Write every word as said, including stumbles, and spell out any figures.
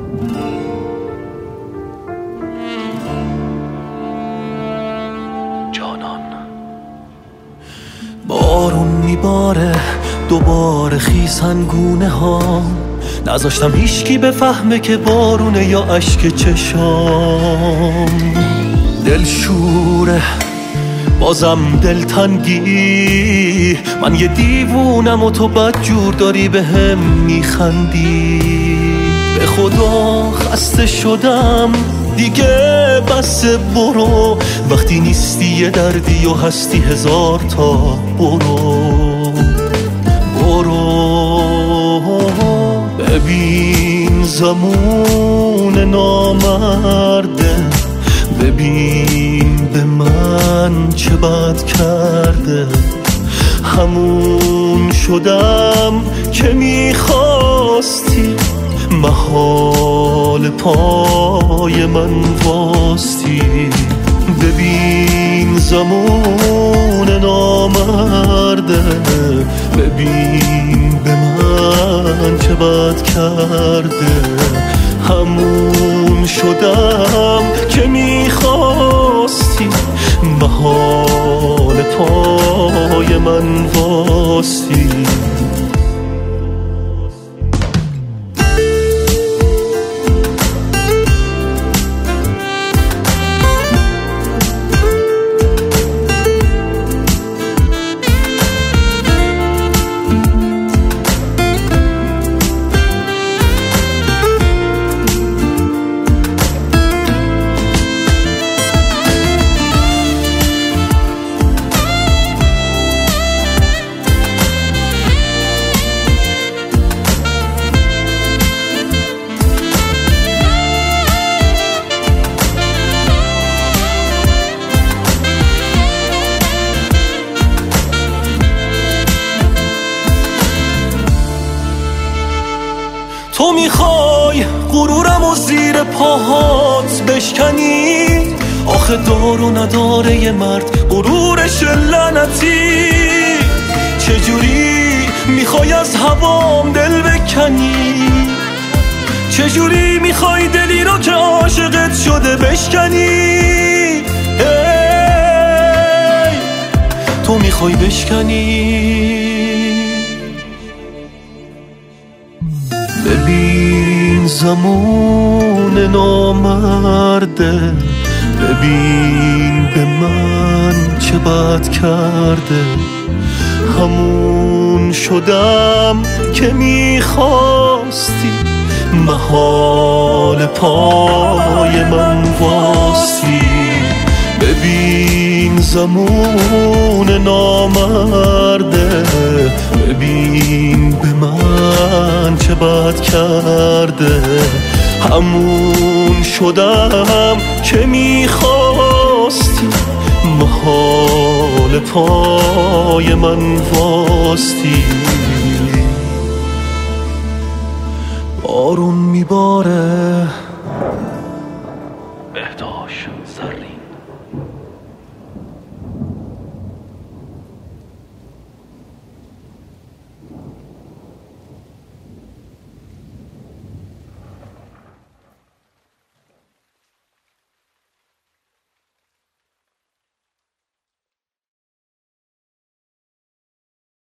جانان بارون میباره دوباره خیسن گونه ها، نذاشتم هیچکی بفهمه که بارونه یا اشک چشام. دل شوره بازم دلتنگی، من یه دیوونم و تو بد جور داری به هم میخندی. به خدا خسته شدم دیگه بس برو، وقتی نیستی یه دردی و هستی هزار تا. برو برو ببین زمون نامرده، ببین به من چه بد کرده. همون شدم که میخواستی، محال پای من واستی. ببین زمان نامرده، ببین به من چه بد کرده. همون شدم که میخواستی، محال پای من واستی. تو میخوای غرورم و زیر پاهات بشکنی، آخه دار و نداره یه مرد غرورش لعنتی. چجوری میخوای از هوام دل بکنی، چجوری میخوای دلی رو که عاشقت شده بشکنی. ای تو میخوای بشکنی. ببین زمان نامرده، ببین به من چه بد کرده. همون شدم که میخواستی، محال پای من واستی. ببین زمان نامرده، ببین به من چه بد کرده. همون شدم که میخواستی، محال پای من واستی. بارون میباره بهداشت سری